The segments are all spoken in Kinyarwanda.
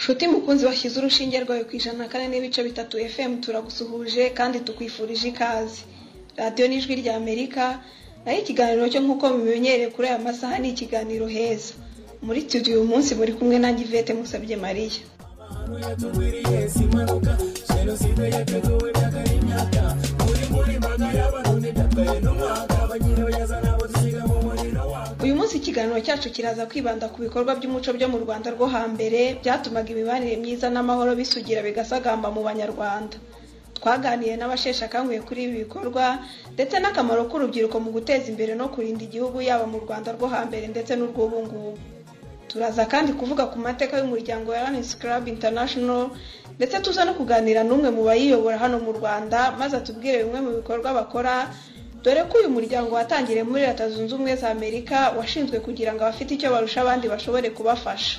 Nshuti mukunzi washyize urushinge rwawe ku 104.3 FM turagusuhuje kandi tukwifurije ikaze. Radio n'ijwi rya Amerika nayo ikiganiro cyo nkuko mumenyereye kuri aya masaha ni ikiganiro heza. Muri studio uyu munsi muri kumwe nanjye Ivete Musabye Maria. Uyu munsi ikiganiro cyacu kiraza kwibanda ku bikorwa by'umuco byo mu Rwanda rwo hambere byatumaga imibanire myiza n'amahoro bisugira bigasagamba mu Banyarwanda. Twaganiye n'abashesha kanguye kuri ibi bikorwa ndetse n'akamaro k'urubyiruko mu guteza imbere no kurinda igihugu yaba mu Rwanda rwo hambere ndetse n'urw'ubu ngubu. Turaza kandi kuvuga ku mateka y'umuryango wa Lions Club International ndetse tuza no kuganira n'umwe mu bayiyobora hano mu Rwanda maze atubwire bimwe mu bikorwa bakora, dore ko uyu muryango watangiriye muri Leta Zunze Ubumwe za Amerika washinzwe kugira ngo abafite icyo barusha abandi bashobore kubafasha.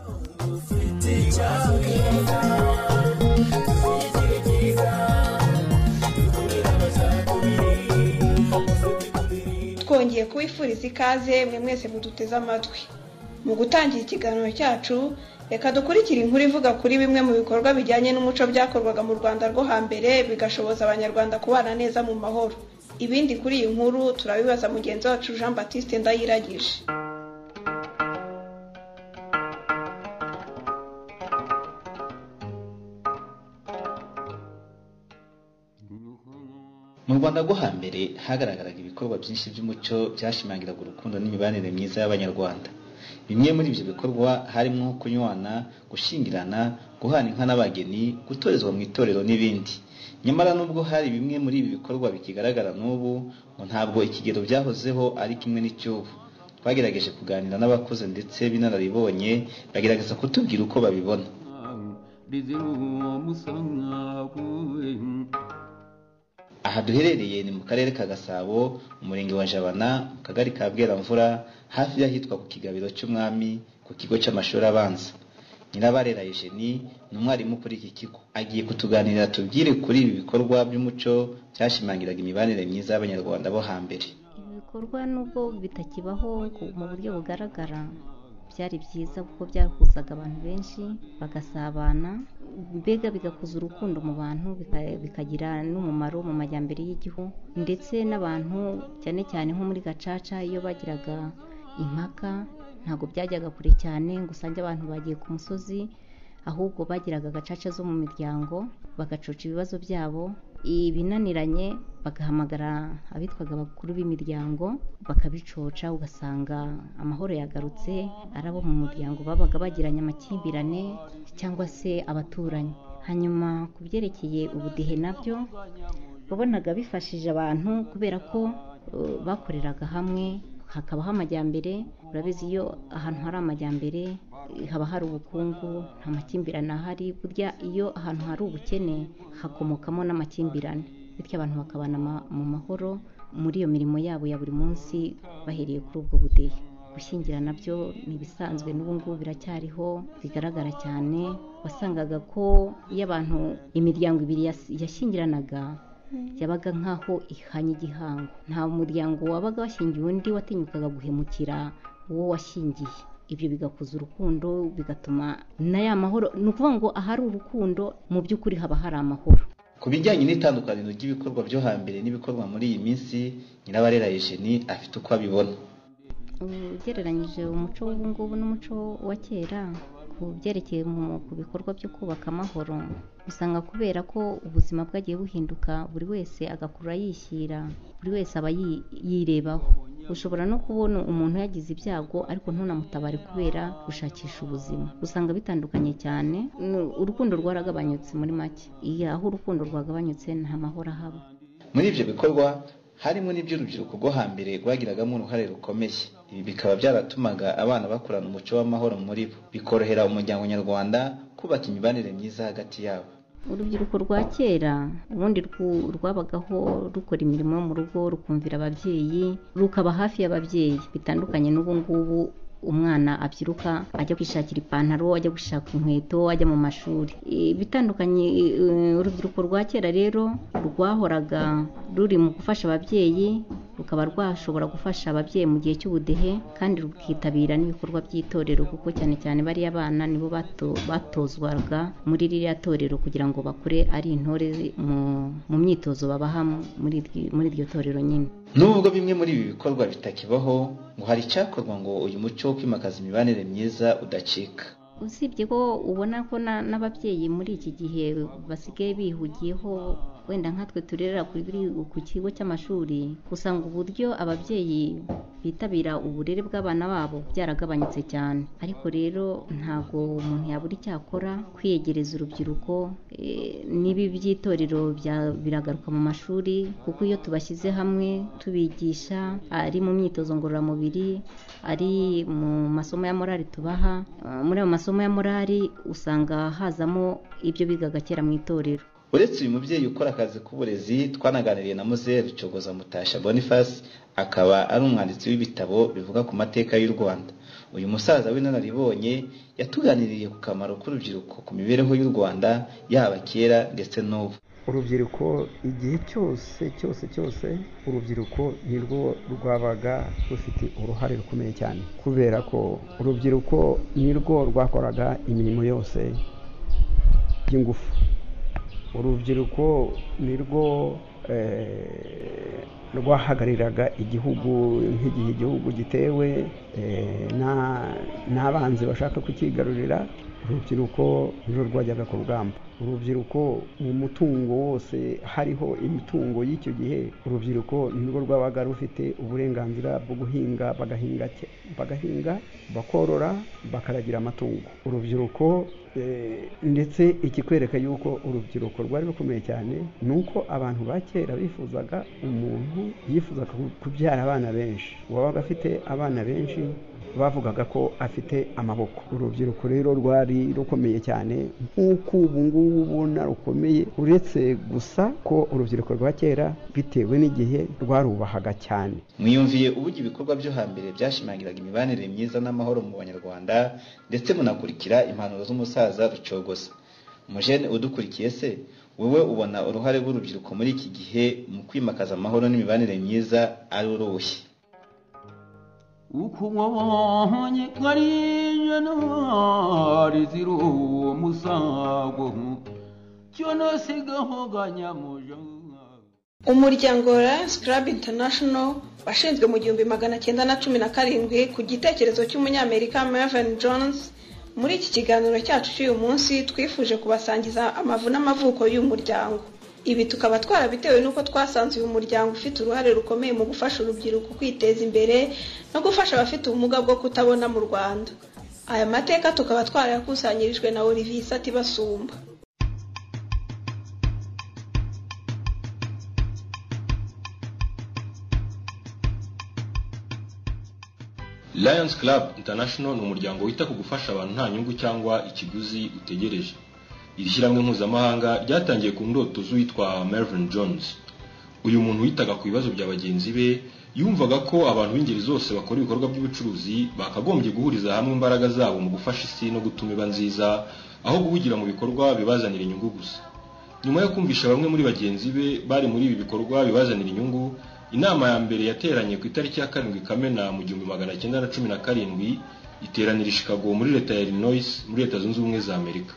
Twongeye kubifuriza ikaze mwe mwese muduteze amatwi. Mu gutangira ikiganiro cyacu, reka dukurikire inkuru ivuga kuri bimwe mu bikorwa bijyanye n'umuco byakorwaga mu Rwanda rwo hambere bigashoboza Abanyarwanda kubana neza mu mahoro. Ibindi kuri iyi nkuru turabibaza mugenzi wacu Jean Baptiste Ndayiragije. Mu Rwanda rwo hambere hagaragaraga ibikorwa byinshi by'umuco byashimangiraga urukundo n'imibanire myiza y'Abanyarwanda. Bimwe muri ibyo bikorwa harimo kunywana, gushingirana, guhana inka n'abageni, gutorezwa mu itorero n'ibindi. Nyamara nubwo hari bimwe muri ibi bikorwa bikigaragara n'ubu, ngo ntabwo ikigero byahozeho ari kimwe n'icyubu. Twagerageje kuganira n'abakuze ndetse binararibonye bagerageza kutubwira uko babibona. Aha duherereye ni mu karere ka Gasabo, umurenge wa Jabana, mu kagari ka Bweramvura, hafi y'ahitwa ku Kigabiro cy'Umwami, ku kigo cy'amashuri abanza. Nyirabarera Eugenie ni umwarimu kuri iki kigo. Agiye kutuganirira tubwire kuri ibi bikorwa by'umuco byashimangiraga imibanire myiza y'Abanyarwanda bo hambere. Ibi bikorwa nubwo bitakibaho mu buryo bugaragara, byari byiza kuko byahuzaga abantu benshi bagasabana, mbega bigakuza urukundo mu bantu, bikagira n'umumaro mu majyambere y'igihugu ndetse n'abantu cyane cyane nko muri Gacaca iyo bagiraga impaka ntabwo byajyaga kure cyane ngo usange abantu bagiye ku musozi, ahubwo bagiraga Gacaca zo mu miryango bagacoca ibibazo byabo, ibinaniranye bagahamagara abitwaga abakuru b'imiryango bakabicoca, ugasanga amahoro yagarutse, arabo mu muryango babaga bagiranye amakimbirane cyangwa se abaturanyi. Hanyuma ku byerekeye ubudehe nabyo babonaga bifashije abantu kubera ko bakoreraga hamwe, hakabaho amajyambere. Urabizi iyo ahantu hari amajyambere haba hari ubukungu, nta makimbirane ahari. Burya iyo ahantu hari ubukene hakomokamo n'amakimbirane, bityo abantu bakabana mu mahoro muri iyo mirimo yabo ya buri munsi bahereye kuri ubwo budehe. Gushyingira nabyo ni ibisanzwe n'ubu ngubu biracyariho, bigaragara cyane. Wasangaga ko iyo abantu imiryango ibiri yashyingiranaga yabaga nkaho ihanye igihango, nta muryango wabaga washyingiye undi watinyukaga guhemukira uwo washyingiye. Ibyo bigakuza urukundo, bigatuma na ya mahoro, ni ukuvuga ngo ahari urukundo mu by'ukuri haba hari amahoro. Ku bijyanye n'itandukaniro ry'ibikorwa byo hambere n'ibikorwa muri iyi minsi, Nyirabarera Eugenie afite uko abibona. Ugereranyije umuco w'ubu ngubu n'umuco wa kera ku byerekeye ku bikorwa byo kubaka amahoro, usanga kubera ko ubuzima bwagiye buhinduka, buri wese agakurura yishyira, buri wese aba yirebaho. Ushobora no kubona umuntu yagize ibyago ariko ntunamutabare kubera gushakisha ubuzima. Usanga bitandukanye cyane, urukundo rwaragabanyutse muri make. Iyo aho urukundo rwagabanyutse nta mahoro ahaba. Muri ibyo bikorwa harimo n'iby'urubyiruko rwo hambere rwagiragamo uruhare rukomeye. Ibi bikaba byaratumaga abana bakurana umuco w'amahoro muri bo, bikorohera umuryango nyarwanda kubaka imibanire myiza hagati yabo. Urubyiruko rwa kera ubundi rwabagaho rukora imirimo yo mu rugo, rukumvira ababyeyi, rukaba hafi y'ababyeyi, bitandukanye n'ubu ngubu umwana abyiruka ajya kwishakira ipantaro, ajya gushaka inkweto, ajya mu mashuri. Bitandukanye, urubyiruko rwa kera rero rwahoraga ruri mu gufasha ababyeyi rukaba rwashobora gufasha ababyeyi mu gihe cy'ubudehe kandi rukitabira n'ibikorwa by'itorero kuko cyane cyane bariya bana nibo batozwaga muri ririya torero kugira ngo bakure ari intore mu myitozo babaha muri iryo torero nyine. Nubwo bimwe muri ibi bikorwa bitakibaho ngo hari icyakorwa ngo uyu muco wo kwimakaza imibanire myiza udacika. Usibye ko ubona ko n'ababyeyi muri iki gihe basigaye bihugiyeho wenda nkatwe turerera ku kigo cy'amashuri, usanga uburyo ababyeyi bitabira uburere bw'abana babo byaragabanyutse cyane, ariko rero ntabwo umuntu yabura icyakora kwiyegereza urubyiruko. N'ibi by'itorero biragaruka mu mashuri kuko iyo tubashyize hamwe tubigisha ari mu myitozo ngororamubiri, ari mu masomo ya morali tubaha, muri ayo masomo ya morali usanga hazamo ibyo bigaga kera mu itorero. Uretse uyu mubyeyi ukora akazi k'uburezi, twanaganiriye na Muzehe Rucogoza Mutasha Boniface, akaba ari umwanditsi w'ibitabo bivuga ku mateka y'u Rwanda. Uyu musaza w'inararibonye yatuganiriye ku kamaro k'urubyiruko ku mibereho y'u Rwanda yaba kera ndetse n'ubu. Urubyiruko igihe cyose urubyiruko nirwo rwabaga rufite uruhare rukomeye cyane, kubera ko urubyiruko nirwo rwakoraga imirimo yose y'ingufu. Urubyiruko nirwo rwahagariraga igihugu nk'igihe igihugu gitewe n'abanzi bashaka kukigarurira. Urubyiruko nirwo rwajyaga ku rugamba. Urubyiruko mu mutungo wose hariho imitungo y'icyo gihe, urubyiruko nirwo rwabaga rufite uburenganzira bwo guhinga, bagahinga bakorora bakaragira amatungo. Urubyiruko ndetse ikikwereka yuko urubyiruko rwari rukomeye cyane ni uko abantu ba kera bifuzaga, umuntu yifuzaga kubyara abana benshi. Uwabaga afite abana benshi bavugaga ko afite amaboko. Urubyiruko rero rwari rukomeye cyane nk'uko ubu ngubu ubona rukomeye, uretse gusa ko urubyiruko rwa kera bitewe n'igihe rwarubahaga cyane. Mwiyumviye uburyo ibikorwa byo hambere byashimangiraga imibanire myiza n'amahoro mu Banyarwanda, ndetse munakurikira impanuro z'umusaza Rucogoza. Umujene udukurikiye se, wowe ubona uruhare rw'urubyiruko muri iki gihe mu kwimakaza amahoro n'imibanire myiza ari uruhe? Ukumwabonye karinje nari ziru musago cyono sigaho ganyamuja. Umuryango Lions Club International washinzwe mu 1917 ku gitekerezo cy'umunyamerika Marvin Jones. Muri iki kiganiro cyacu cy'uyu munsi twifuje kubasangiza amavu n'amavuko y'uyu muryango. Ibi tukaba twarabitewe nuko twasanze uyu muryango ufite uruhare rukomeye mu gufasha urubyiruko kwiteza imbere no gufasha abafite ubumuga bwo kutabona mu Rwanda. Aya mateka tukaba twarayakusanyirijwe na Olivier Sati Basumba. Lions Club International ni umuryango wita ku gufasha abantu nta nyungu cyangwa ikiguzi utegereje. Iri shyirahamwe mpuzamahanga ryatangiye ku ndoto z'uwitwa Marvin Jones. Uyu muntu witaga ku bibazo bya bagenzi be, yumvaga ko abantu b'ingeri zose bakora ibikorwa by'ubucuruzi bakagombye guhuriza hamwe imbaraga zabo mu gufasha isi no gutuma iba nziza, aho guhugira mu bikorwa bibazanira inyungu gusa. Nyuma yo kumvisha bamwe muri bagenzi be bari muri ibi bikorwa bibazanira inyungu, inama ya mbere yateranye ku itariki ya 7 Kamena mu 1917 iteranira i Chicago muri leta ya Illinois muri Leta Zunze Ubumwe za Amerika.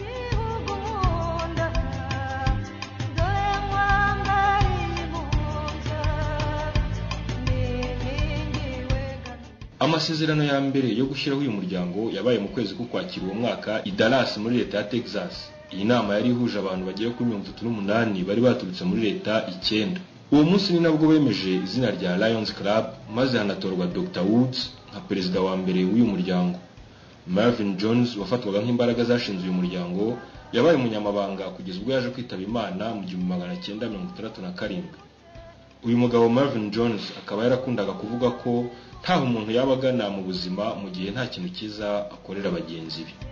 Amasezerano ya mbere yo gushyiraho uyu muryango yabaye mu kwezi k'Ukwakira uwo mwaka i Dallas muri leta ya Texas. Iyi nama yari ihuje abantu bagera kuri 38 bari baturutse muri leta 9. Uwo munsi ni nabwo bemeje izina rya Lions Club, maze hanatorwa Dr. Woods nka perezida wa mbere w'uyu muryango. Marvin Jones wafatwaga nk'imbaraga zashinze uyu muryango yabaye umunyamabanga kugeza ubwo yaje kwitaba Imana mu 1967. Uyu mugabo Marvin Jones akaba yarakundaga kuvuga ko ntaho umuntu yabagana mu buzima mu gihe nta kintu cyiza akorera bagenzi be.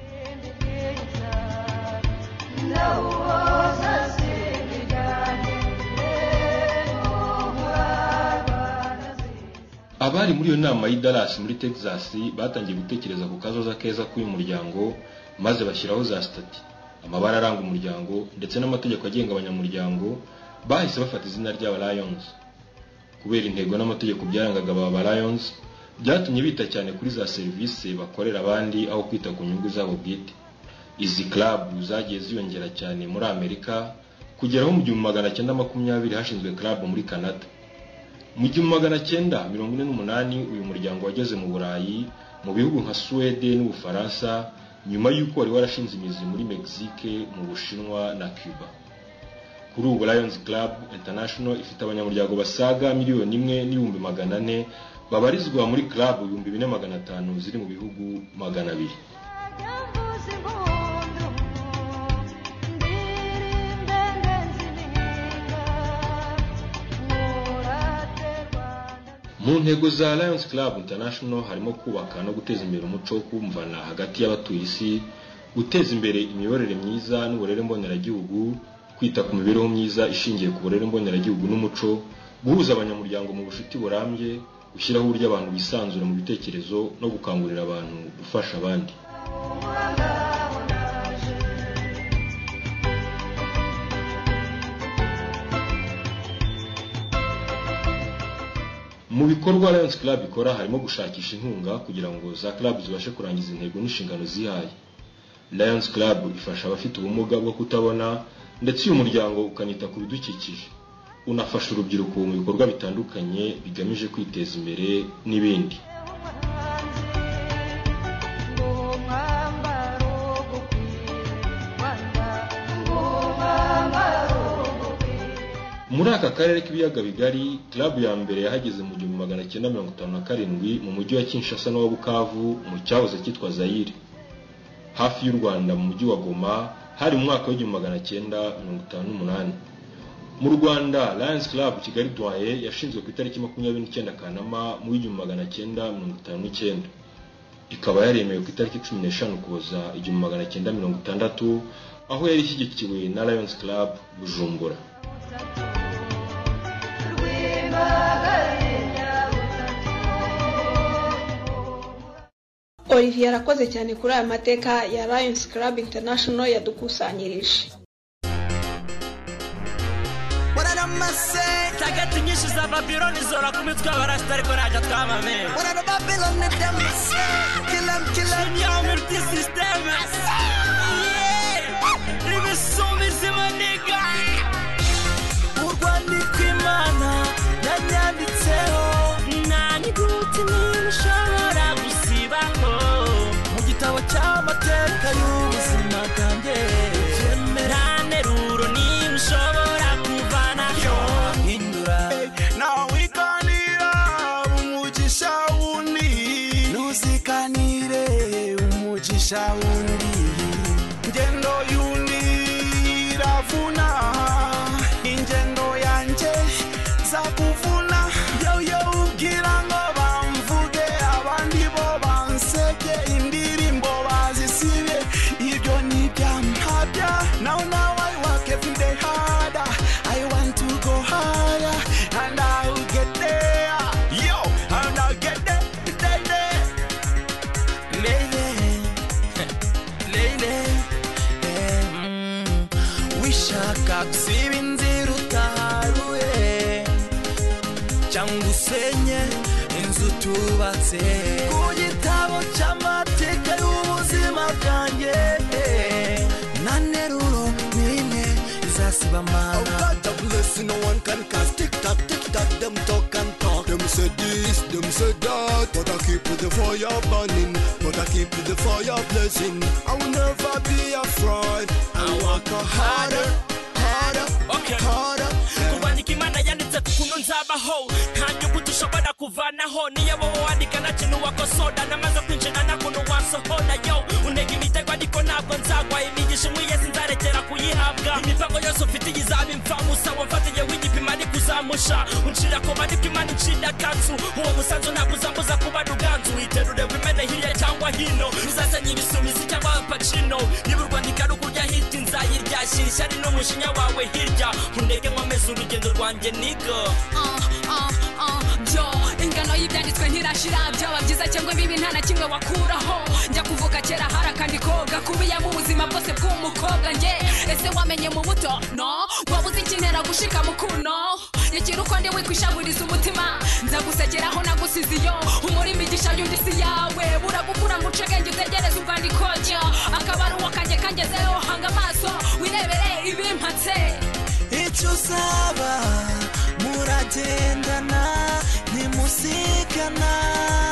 Abari muri iyo nama y'i Dallas muri Texas batangiye gutekereza ku kazoza keza k'uyu muryango, maze bashyiraho za stati, amabara aranga umuryango ndetse n'amategeko agenga abanyamuryango. Bahise bafata izina ry'aba Lions. kubera intego n'amategeko byarangaga aba Lions byatumye bita cyane kuri za serivisi bakorera abandi aho kwita ku nyungu zabo bwite. Izi club zagiye ziyongera cyane muri Amerika kugeraho mu 1920 hashinzwe club muri Canada. Mu 1948 uyu muryango wageze mu Burayi mu bihugu nka Sweden n'Ubufaransa nyuma y'uko wari warashinze imizi muri Mexique, mu Bushinwa na Cuba. Kuri ubu Lions Club International ifite abanyamuryango basaga 1,400,000 babarizwa muri club 2,500 ziri mu bihugu 200. Mu ntego za Lions Club International harimo kubaka no guteza imbere umuco wo kumvana hagati y'abatuye isi, guteza imbere imiyoborere myiza n'uburere mboneragihugu, kwita ku mibereho myiza ishingiye ku burere mboneragihugu n'umuco, guhuza abanyamuryango mu bucuti burambye, gushyiraho uburyo abantu bisanzura mu bitekerezo no gukangurira abantu gufasha abandi. Mu bikorwa Lions Club ikora harimo gushakisha inkunga kugira ngo za club zibashe kurangiza intego n'inshingano zihaye. Lions Club ifasha abafite ubumuga bwo kutabona ndetse uyu muryango ukanita ku bidukikije, unafasha urubyiruko mu bikorwa bitandukanye bigamije kwiteza imbere n'ibindi. Muri aka karere k'ibiyaga bigari, club ya mbere yahageze mu 1957 mu mujyi wa Kinshasa n'uwa Bukavu mu cyahoze cyitwa Zaire. Hafi y'u Rwanda mu mujyi wa Goma hari mu mwaka wa 1958. Mu Rwanda Lions Club Kigali Doyen yashinzwe ku itariki 29 Kanama mu 1959. Ikaba yaremewe ku itariki 15 Ukuboza 1960 aho yari ishyigikiwe na Lions Club Bujumbura. Olivier arakoze cyane kuri aya mateka ya Lions Club International yadukusanyirije. Tagati nyinshi za Babylon zora kumitwa barasta ariko najya twamame. Wana Babylon ni demas. Kill ya multi system. Ibi somizima nigga. Urwandi kwimana yanyanditseho nani guti nishobora gusibaho mu gitabo cy'amateka y'ubuzima bwanjye. Jemerane ruro nishobora kuvanaho hindura nawe ikanira umugisha wundi nuzikanire umugisha wundi ngendo yundi ravuna ingendo yanje zakuvuna yo ubwira ngo bamvuge abandi bo banseke indirimbo bazisibe ibyo ni byampabya. Now I work every day harder, I want to go higher and I'll get there, yo, and I'll get there, lady. Wishaka gusiba inzira utaharuye cyangwa usenye inzu tubatse ku gitabo cy'amateka y'ubuzima bwanjye. Naneruro nine izasiba mana. God bless, no one can cast tick tock, them talk and talk. Them say this, them say that, but I keep the fire burning, but I keep the fire blazing. I will never be afraid. I work harder, okay, harder. Kubandika imana yanditse kuno nzabaho kandi kudushobora kuvanaho niyo wowe wandika na kintu wakosoda namaze kwinjira na kuno wasohoda yo unega imitego ariko ntabwo nzagwa imigisha umwiye sinzarekera kuyihabwa. Imipango yose ufite izaba impfamusa wamfatiye w'igipima ari kuzamusha uncira ko bandika imana incira kanzu uwo musanzu ntabwo uzambuza kuba ruganzu witerure wimene hirya cyangwa hino uzasenya ibisumizi cyangwa pacino niba urwandika rukurya hiti nzayirya shirisha ari no mushinya wawe hirya unege nkomeza urugendo rwanjye niga. Byo ingano y'ibyanditswe ntirashira byaba byiza cyangwa bibi nta na kimwe wakuraho. Njya kuvuga kera harakandiko gakubiyemo ubuzima bwose bw'umukobwa nge ese wamenye mu buto no wabuze ikinera gushika mu kuno nyakira uko ndi wikwishaburiza umutima nzagusegeraho nagusize iyo umuri imigisha y'undi si yawe buragukura ngo ucegenge utegereze urwandiko ryo akabaruwa kanjye kangezeho hanga amaso wirebere ibimpatse icyo usaba muragendana ntimusigana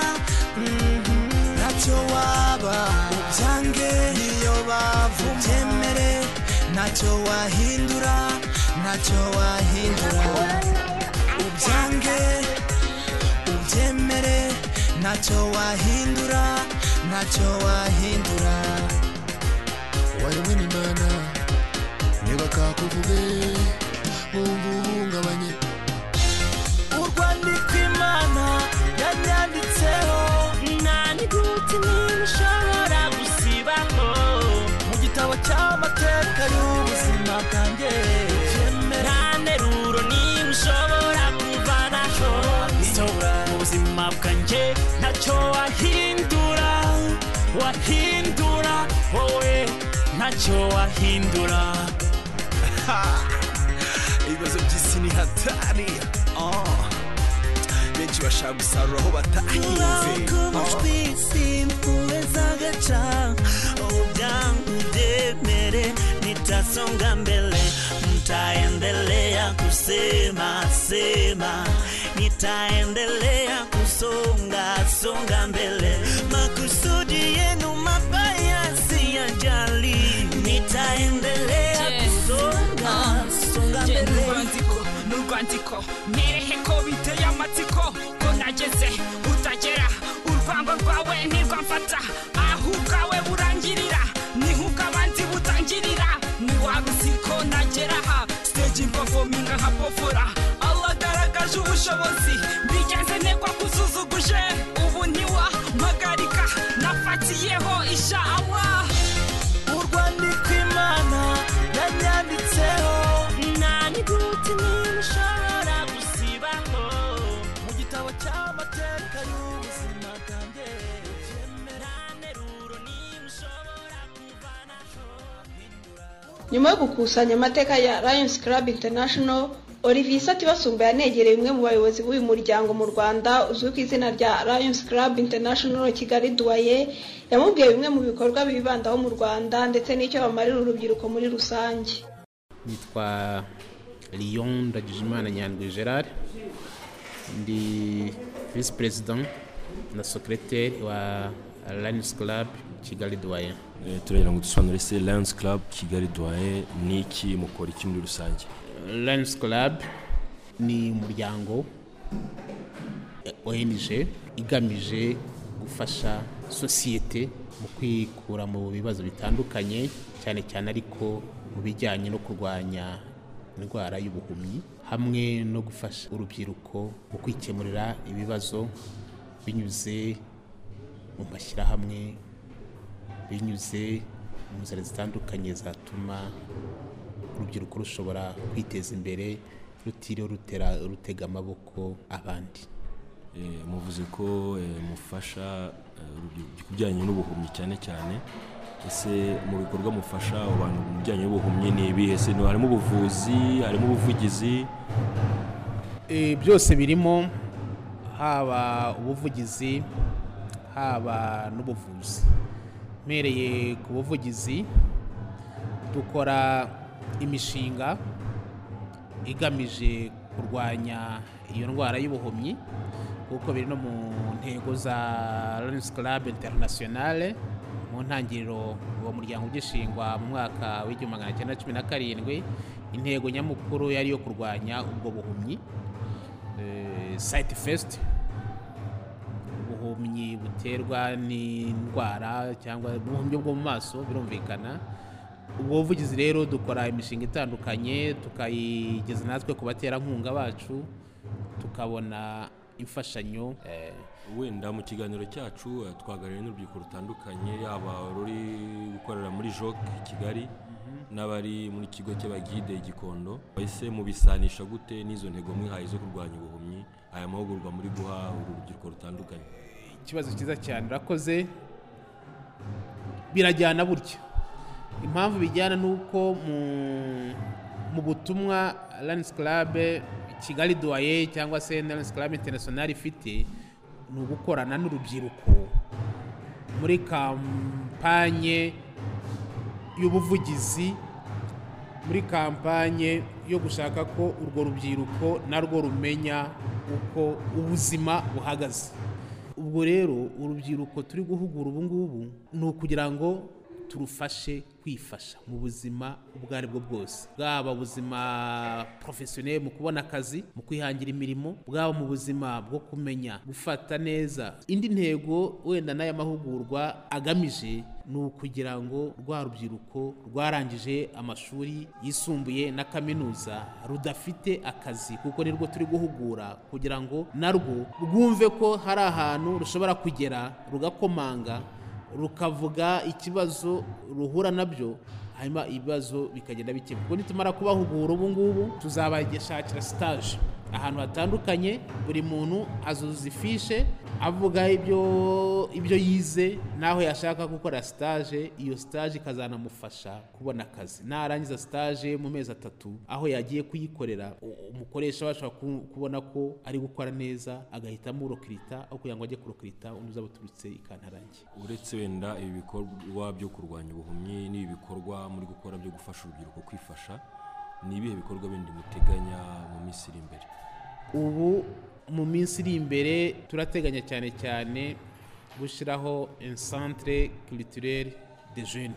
ntacyo waba ubyange niyo bavubyemere ntacyo wahindura ubyange ubyemere ntacyo wahindura waremwe n'Imana niba kakuvuge wumva uhungabanye urwandiko Imana yanyanditseho nta nyuguti n'imwe ushobora gusibaho mu gitabo cy'amateka y'ubuzima bwanjye nta nteruro n'imwe ushobora kuvanaho mu buzima bwanjye ntacyo wahindura wowe ntacyo wahindura ibibazo by'isi ni hatari benshi bashaka gusarura aho batahinze impuhwe zagaca ubwangu byemere nitasonga mbele nitaendelea kusema nitaendelea kusonga mbele makusudi yenu mabaya siyajali nitaendelea kusonga mbele n'urwandiko nerehe ko biteye amatsiko ko nageze utagera urwango rwawe ntirwamfata aho ubwawe burangirira niho ubw'abandi butangirira ntiwaruzi ko nagera aha stage performing nka pofora Allah agaragaje ubushobozi mbigeze negwa kuzuzuguje ubu ntiwampagarika nafatiyeho inshallah urwandiko Imana yanyanditseho nta nyuguti n'imwe ushobora gusibaho mu gitabo cy'amateka y'ubuzima bwanjye nta nteruro n'imwe ushobora kuvanaho nyuma yo gukusanya amateka ya Lions Club International Olivier Satibasumba yanegereye umwe mu bayobozi b'uyu muryango mu Rwanda uzwi ku izina rya Lions Club International Kigali Duaye yamubwiye bimwe mu bikorwa bibandaho mu Rwanda ndetse n'icyo bamarira urubyiruko muri rusange. Nitwa Lyon Ndagijimana Nyandwi Gerard ndi vice president na secrétaire wa Lions Club Kigali Duaye. Turera ngo dusobanure se Lions Club Kigali Duaye niki mukora iki muri rusange? Lions Club ni umuryango ONG igamije gufasha societe mu kwikura mu bibazo bitandukanye cyane cyane ariko mu bijyanye no kurwanya indwara y'ubuhumyi hamwe no gufasha urubyiruko mu kwikemurira ibibazo binyuze mu mashyirahamwe binyuze mu nzira zitandukanye zatuma urubyiruko rushobora kwiteza imbere rutiriwe rutega amaboko abandi. Muvuze ko mufasha urubyiruko bijyanye n'ubuhumyi cyane ese mu bikorwa mufasha abantu mu bijyanye n'ubuhumyi ni ibihe se? Harimo ubuvuzi, harimo ubuvugizi? Byose birimo, haba ubuvugizi haba n'ubuvuzi. Mpereye ku buvugizi, dukora imishinga igamije kurwanya iyo ndwara y'ubuhumyi kuko biri no mu ntego za Lions Club International. Mu ntangiriro uwo muryango ugishingwa mu mwaka w'1917 intego nyamukuru yari yo kurwanya ubwo buhumyi. Sight first, ubuhumyi buterwa n'indwara cyangwa ubuhumyi bwo mu maso birumvikana. Ubwo buvugizi rero dukora imishinga itandukanye tukayigeza natwe ku baterankunga bacu tukabona imfashanyo. Wenda mu kiganiro cyacu twaganiriye n'urubyiruko rutandukanye yaba ruri gukorera muri JOC Kigali n'abari muri kigo cy'abagide Gikondo. Ese mubisanisha gute n'izo ntego mwihaye zo kurwanya ubuhumyi aya mahugurwa muri guha urubyiruko rutandukanye? Ikibazo cyiza cyane urakoze. Birajyana buryo. Impamvu bijyana nuko mu butumwa Lions Club Kigali Doye cyangwa se Lions Club International ifite ni ugukorana n'urubyiruko muri kampanye y'ubuvugizi, muri kampanye yo gushaka ko urwo rubyiruko narwo rumenya uko ubuzima buhagaze. Ubwo rero urubyiruko turi guhugura ubu ngubu ni ukugira ngo turufashe kwifasha mu buzima ubwo ari bwo bwose, bwaba ubuzima professionnel mu kubona akazi, mu kwihangira imirimo, bwaba mu buzima bwo kumenya gufata neza. Indi ntego wenda n'aya mahugurwa agamije ni ukugira ngo rwa rubyiruko rwarangije amashuri yisumbuye na kaminuza rudafite akazi, kuko nirwo turi guhugura kugira ngo narwo rwumve ko hari ahantu rushobora kugera rugakomanga, rukavuga ikibazo ruhura nabyo, hanyuma ibibazo bikagenda bikemuka. Kuko nitumara kubahugura ubu ngubu tuzabashakira stage ahantu hatandukanye, buri muntu azuza ifishe avuga ibyo yize naho yashaka gukora stage. Iyo stage ikazanamufasha kubona akazi. Narangiza stage mu mezi 3 aho yagiye kuyikorera, umukoresha washaka kubona ko ari gukora neza agahitamo urokirita aho kugira ngo ajye kurokirita umuza buturutse ikantarange. Uretse wenda ibi bikorwa byo kurwanya ubuhumyi n'ibi bikorwa muri gukora byo gufasha urubyiruko kwifasha, ni ibihe bikorwa bindi muteganya mu minsi iri imbere? Ubu mu minsi iri imbere turateganya cyane gushyiraho un centre culturel des jeunes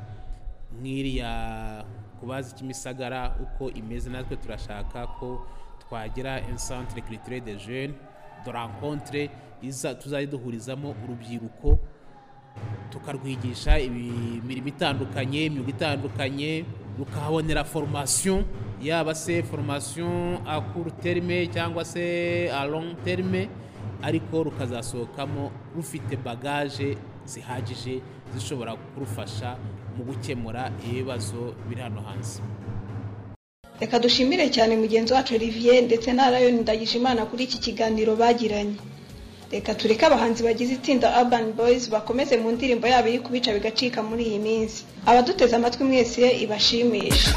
nk'iriya kubaza Kimisagara uko imeze. Natwe turashaka ko twagira un centre culturel des jeunes de rencontre tuzajya duhurizamo urubyiruko tukarwigisha imirimo itandukanye, imyuga itandukanye, rukahabonera formation, yaba se formation à court terme cyangwa se à long terme, ariko rukazasohokamo rufite bagage zihagije zishobora kurufasha mu gukemura ibibazo biri hano hanze. Reka dushimire cyane mugenzi wacu Olivier ndetse na Lion Ndagijimana kuri iki kiganiro bagiranye. Reka tureke abahanzi bagize itsinda Urban Boys bakomeze mu ndirimbo yabo iri kubica bigacika muri iyi minsi. Abaduteze amatwi mwese ibashimisha.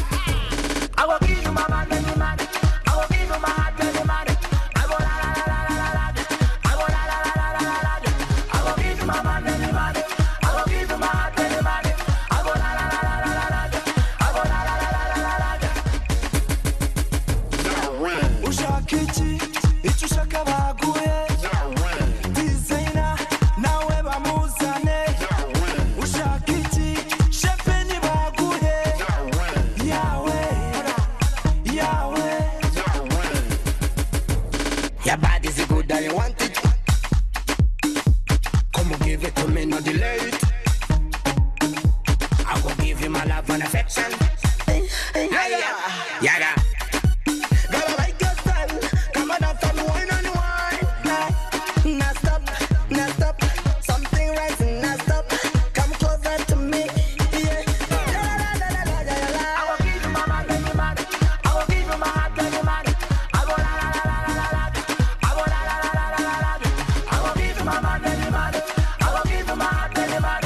Your body's good and you want it. Come on, give it to me, no delay it. I will give you my love and affection. Yeah. Girl, I like your style. Come on up and wine and wine. Now stop. Something rising, now stop. Come closer to me. Yeah. I will give you my mind and your body. I will give you my heart and your body. I will give you my mind and your body. I will give you my heart and your body.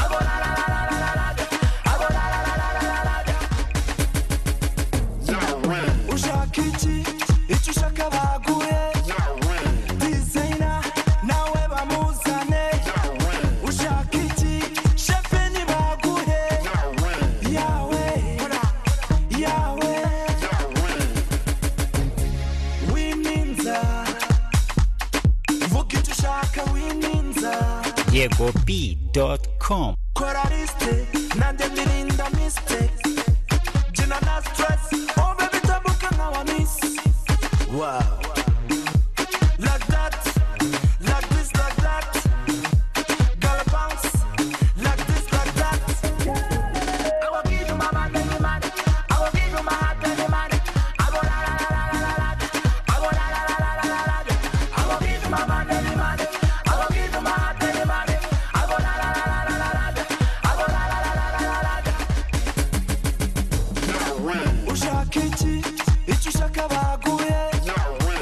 Ushaka iki icyo ushaka baguhe, designer nawe bamuzane. Ushaka iki shefe ni baguhe, yawe wininza, vuga icyo ushaka wininza. YegoB.com. Kora liste nande mirinda mistake, jina na stress. Oh baby tabuka na wa miss. Wow. Like that, like this, like that. Girl bounce, like this, like that. I will give you my mind and your money. I will give you my heart and your money. I will I will give you my mind and your money. I will give you my heart and your money. I will Ushaka iki icyo ushaka baguhe,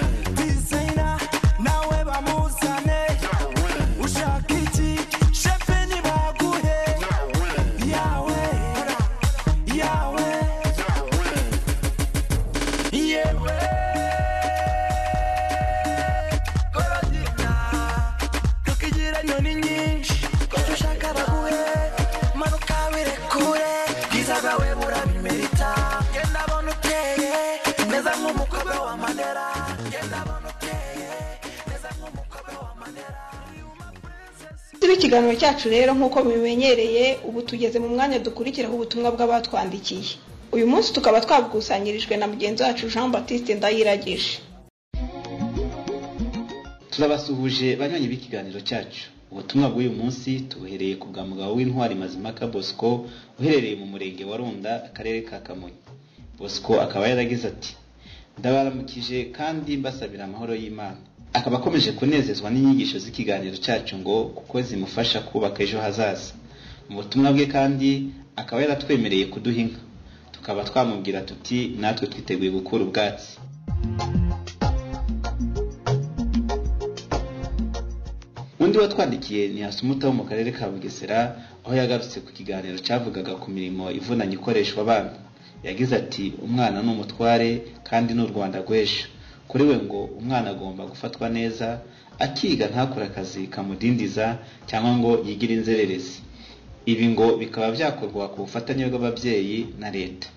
w'ikiganiro cyacu rero nk'uko bimenyereye ubu tugeze mu mwanya dukurikiraho ubutumwa bw'abatwandikiye. Uyu munsi tukaba twabukusanyirijwe na mugenzi wacu Jean Baptiste Ndayiragije. Turabasuhuje banywanyi b'ikiganiro cyacu. Ubutumwa bw'uyu munsi tubuhereye ku bwa mugabo w'intwari Mazimaka Bosco uherereye mu murenge wa Runda akarere ka Kamonyi. Bosco akaba yaragize ati: ndabaramukije kandi mbasabira amahoro y'Imana. Akaba akomeje kunezezwa n'inyigisho z'ikiganiro cyacu ngo kuko zimufasha kubaka ejo hazaza. Mu butumwa bwe kandi akaba yaratwemereye kuduha inka. Tukaba twamubwira tuti natwe twiteguye gukura ubwatsi. Undi watwandikiye ni Hasumuta wo mu karere ka Bugesera aho yagarutse ku kiganiro cyavugaga ku mirimo ivunanye ikoreshwa abana. Yagize ati: umwana ni umutware kandi n'u Rwanda rw'ejo. Kuri we ngo umwana agomba gufatwa neza, akiga ntakora akazi kamudindiza cyangwa ngo yigire inzererezi. Ibi ngo bikaba byakorwa ku bufatanye bw'ababyeyi na leta.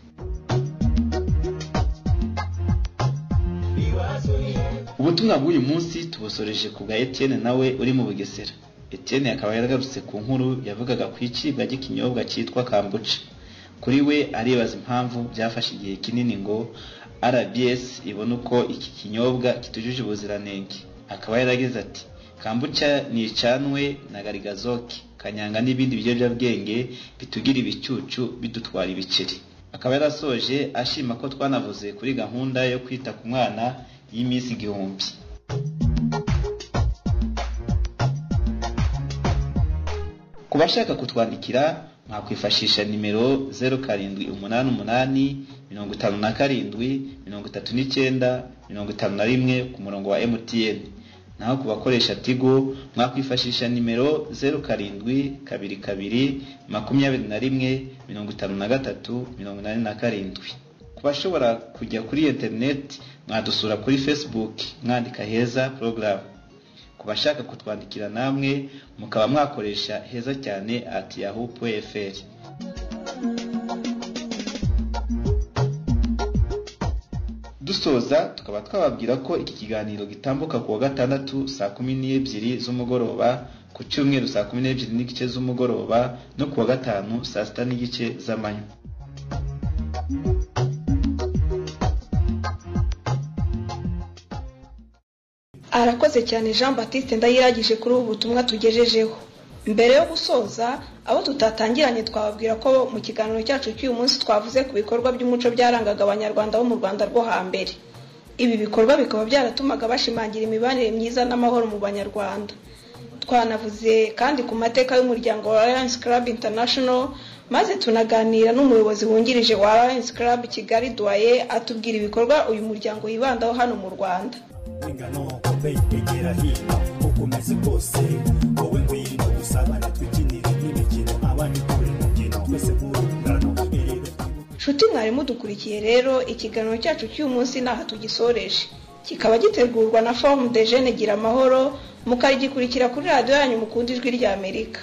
Ubutumwa bw'uyu munsi tubusoreje ku bwa Etienne nawe uri mu Bugesera. Etienne akaba yaragarutse ku nkuru yavugaga ku icibwa ry'ikinyobwa cyitwa Kambucha. Kuri we aribaza impamvu byafashe igihe kinini ngo RBS ibona uko iki kinyobwa kitujuje ubuziranenge. Akaba yaragize ati: Kambucha ni icanwe na garigazoki, kanyanga n'ibindi biyobyabwenge bitugira ibicucu bidutwara ibiceri. Akaba yarasoje ashima ko twanavuze kuri gahunda yo kwita ku mwana y'imisi 1000. Kubashaka kutwandikira mwakwifashisha nimero 0788 57 39 51 ku murongo wa MTN. Naho kubakoresha Tigo mwakwifashisha nimero 0722 21 53 87. Kubashobora kujya kuri internet mwadusura kuri Facebook mwandika Heza Program. Kubashaka kutwandikira namwe mukaba mwakoresha heza cyane @yahoo.fr. Dusoza tukaba twababwira ko iki kiganiro gitambuka ku wa gatandatu saa 12 z'umugoroba, ku cyumweru saa 12 n'igice z'umugoroba no ku wa gatanu saa 6 n'igice z'amanywa. Arakoze cyane Jean Baptiste Ndayiragije kuri ubu butumwa tugejejeho. Mbere yo gusoza abo tutatangiranye twababwira ko mu kiganiro cyacu cy'uyu munsi twavuze ku bikorwa by'umuco byarangaga abanyarwanda bo mu Rwanda rwo hambere. Ibi bikorwa bikaba byaratumaga bashimangira imibanire myiza n'amahoro mu banyarwanda. Twanavuze kandi ku mateka y'umuryango wa Lions Club International, maze tunaganira n'umuyobozi wungirije wa Lions Club Kigali Doye atubwira ibikorwa uyu muryango yibandaho hano mu Rwanda. Ingano kope egera hino ukomeze bose wowe ngwino gusabana twikinira n'imikino abandi kuri mukino twese murungano. Shuti mwari mudukurikiye rero ikiganiro cyacu cy'uyu munsi naha tugisoreje. Kikaba gitegurwa na Forme de Jeune Gira Amahoro, mukagikurikira kuri radio yanyu mukunda Ijwi rya Amerika.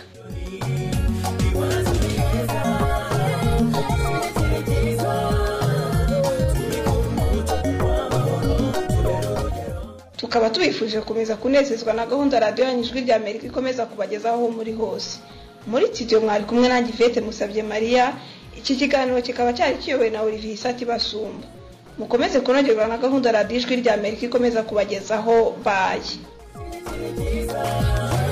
Tukaba tubifuje kumeza kunezezwa na gahunda radio yanyu Ijwi rya Amerika ikomeza kubagezaho muri hose. Muri studio mwari kumwe nanjye Vete Musabye Maria. Iki kiganiro kikaba cyari kiyobowe na Olivier Sati Basumba. Mukomeze kunogerwa na gahunda radio Ijwi rya Amerika ikomeza kubagezaho. Bye.